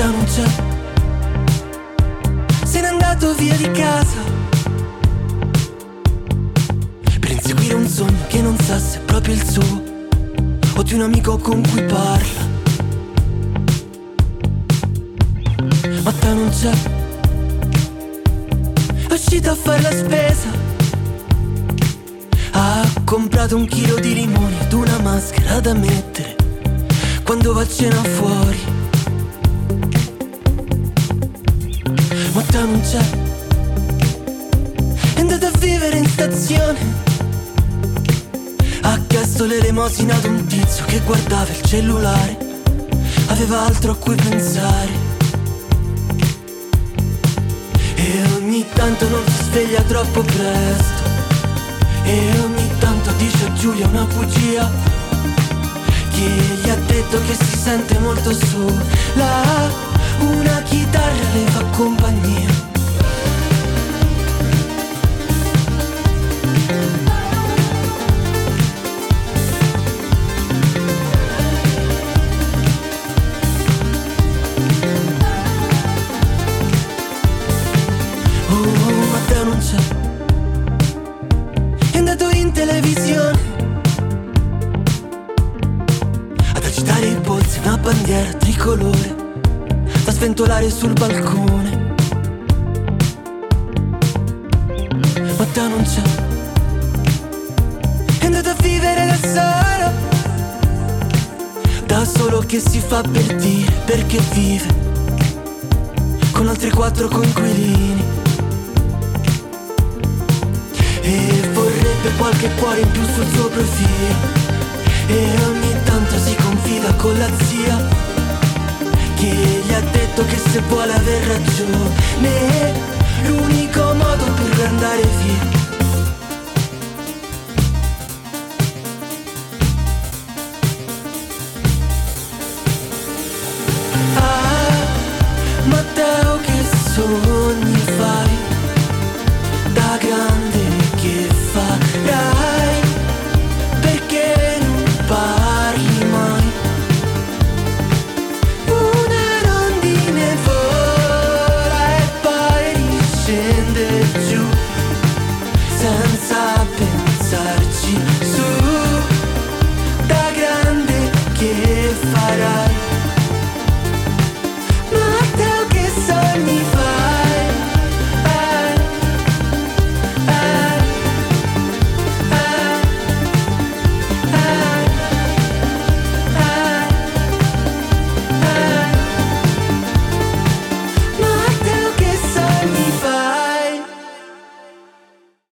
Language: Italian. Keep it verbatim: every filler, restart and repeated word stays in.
Matteo non c'è, se n'è andato via di casa per inseguire un sogno che non sa se è proprio il suo o di un amico con cui parla. Matteo non c'è, è uscito a fare la spesa, ha comprato un chilo di limoni ed una maschera da mettere quando va a cena fuori. Matteo non c'è, è andato a vivere in stazione, ha chiesto l'elemosina ad un tizio che guardava il cellulare, aveva altro a cui pensare. E ogni tanto non si sveglia troppo presto, e ogni tanto dice a Giulia una bugia, che gli ha detto che si sente molto sola, una chitarra le fa compagnia. Televisione ad agitare i polsi, una bandiera tricolore da sventolare sul balcone. Matteo non c'è, è andato a vivere da solo, da solo che si fa per dire, perché vive con altri quattro coinquilini e vorrebbe qualche cuore in più sul suo profilo, e ogni tanto si confida con la zia che gli ha detto che se vuole aver ragione è l'unico modo per andare via. Ah, Matteo che sogno,